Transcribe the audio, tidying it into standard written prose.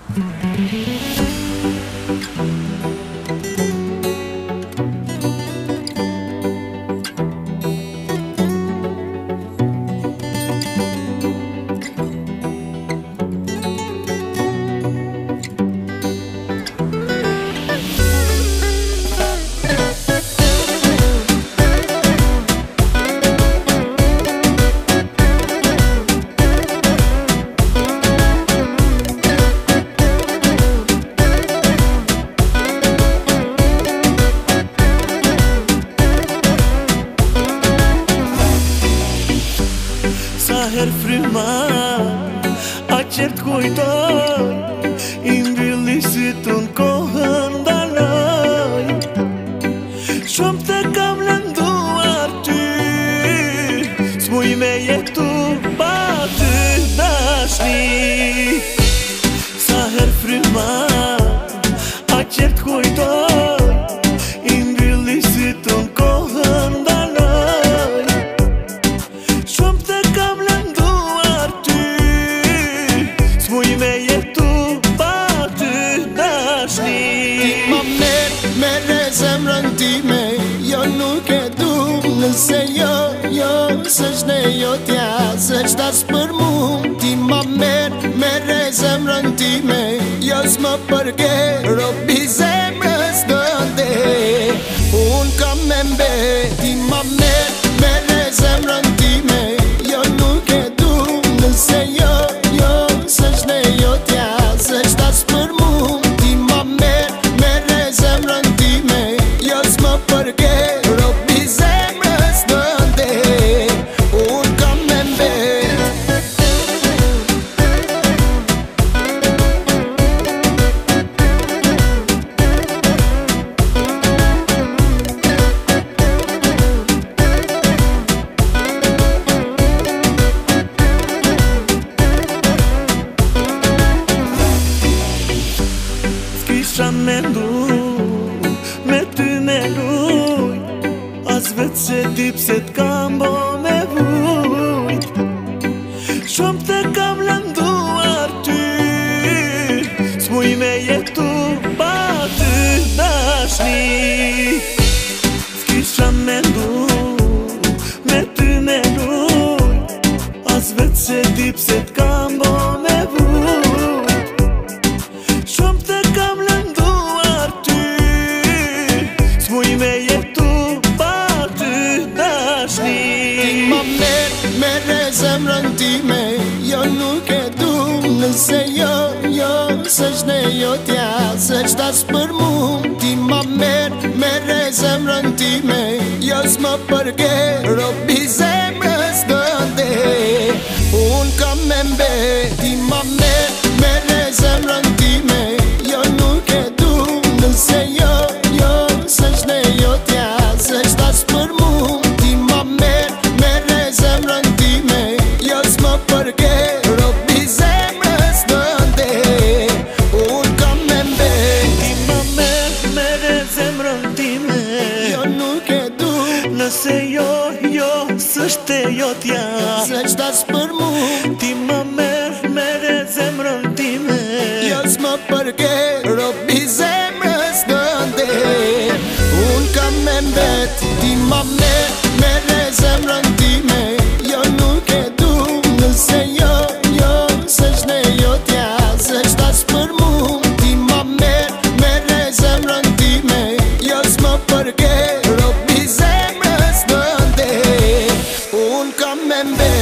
Her fryma, a qert kujtoj, I mbylli si të në kohën daloj. Shumë të kam lënduar ty, s'muj me jetu pa ty dashni. Sa her fryma, a qert kujtoj, I mbylli si të në kohën daloj. Shumë të kam lënduar ty, s'muj me jetu pa ty dashni. Ti ma mere zemrën time, jo nuk e du. Nëse jo, s'është ne jo t'ja, s'është as për mu. Ti ma mere zemrën time, jo s'më përke, robi zemrës dënde, unë kam me mbe. Ti ma mere zemrën time, jo nuk e du. Nëse jo, s'është ne jo t'ja, s'është as për mu. Ti ma mere zemrën time, jo s'më përke, robi zemrës dënde, unë kam me mbe. S'kisha mendu me ty me lujt, as vetë se di pse t'kam bo me vujt. Shumë të kam lënduar ty, s'muj me jetu pa ty dashni. S'kisha mendu me ty me lujt, as vetë se di pse t'kam bo me vujt. Shumë të kam lënduar ty, s'muj me jetu pa ty dashni. Ti ma mere zemrën time, jo nuk e du. Nëse jo, s'është ne jo t'ja, s'është as për mu. Ti ma mere zemrën time, jo s'më përke, robi zemrës dënde, unë kam me mbe. Ti ma mere zemrën time, jo nuk e du. Nëse jo, s'është ne jo t'ja, s'është as për mu. Ti ma mere zemrën time, jo s'më përke, robi zemrës dënde, unë kam me mbe. Ti ma mere zemrën time, Jo nuk e du. nëse jo, s'është e jo t'ja, s'është as për mu. Ti ma mere zemrën time, Jo s'më përke, robi zemrës dënde, unë kam me mbet. Ti ma mere zemrën time, jo nuk e du. Nëse jo, s'është ne jo t'ja, s'është as për mu. Ti ma mere zemrën time, jo s'më përke, robi zemrës dënde, unë kam me mbet.